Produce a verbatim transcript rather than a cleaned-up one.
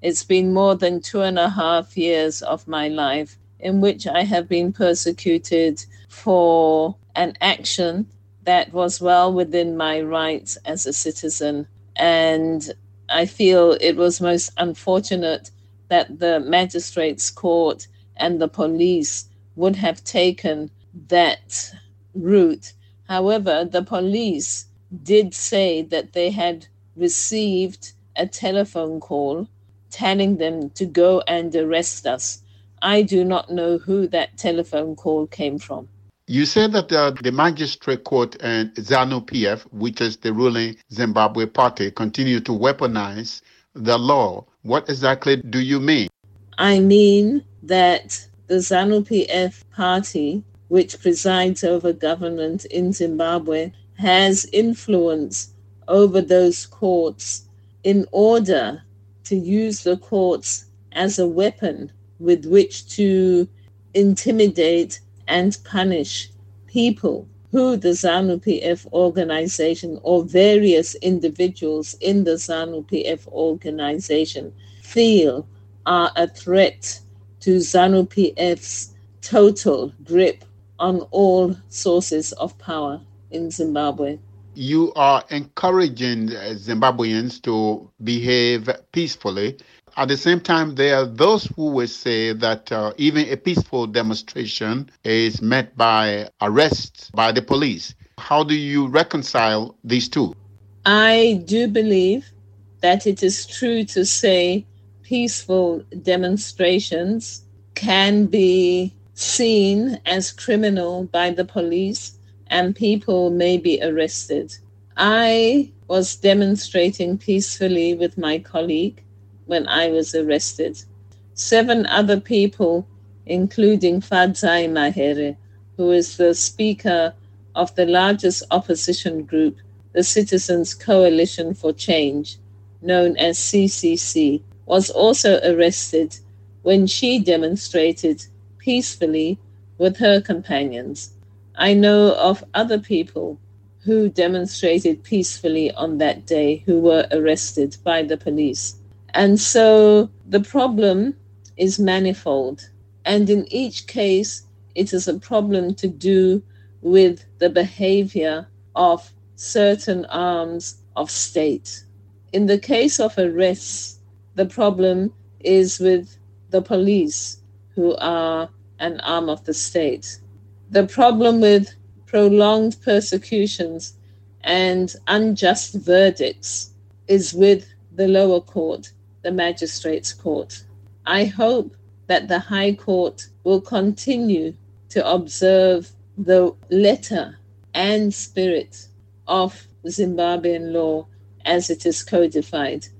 It's been more than two and a half years of my life in which I have been persecuted for an action that was well within my rights as a citizen. And I feel it was most unfortunate that the magistrates court and the police would have taken that route. However, the police did say that they had received a telephone call telling them to go and arrest us. I do not know who that telephone call came from. You said that uh, the magistrate court and ZANU P F, which is the ruling Zimbabwe party, continue to weaponize the law. What exactly do you mean? I mean that the ZANU P F party, which presides over government in Zimbabwe, has influence over those courts in order to use the courts as a weapon with which to intimidate and punish people who the ZANU P F organization or various individuals in the ZANU P F organization feel are a threat to ZANU P F's total grip on all sources of power in Zimbabwe. You are encouraging Zimbabweans to behave peacefully. At the same time, there are those who will say that uh, even a peaceful demonstration is met by arrests by the police. How do you reconcile these two? I do believe that it is true to say peaceful demonstrations can be seen as criminal by the police and people may be arrested. I was demonstrating peacefully with my colleague when I was arrested. Seven other people, including Fadzai Mahere, who is the speaker of the largest opposition group, the Citizens Coalition for Change, known as C C C, was also arrested when she demonstrated peacefully with her companions. I know of other people who demonstrated peacefully on that day who were arrested by the police. And so the problem is manifold. And in each case, it is a problem to do with the behavior of certain arms of state. In the case of arrests, the problem is with the police, who are an arm of the state. The problem with prolonged persecutions and unjust verdicts is with the lower court, the magistrates' court. I hope that the High Court will continue to observe the letter and spirit of Zimbabwean law as it is codified.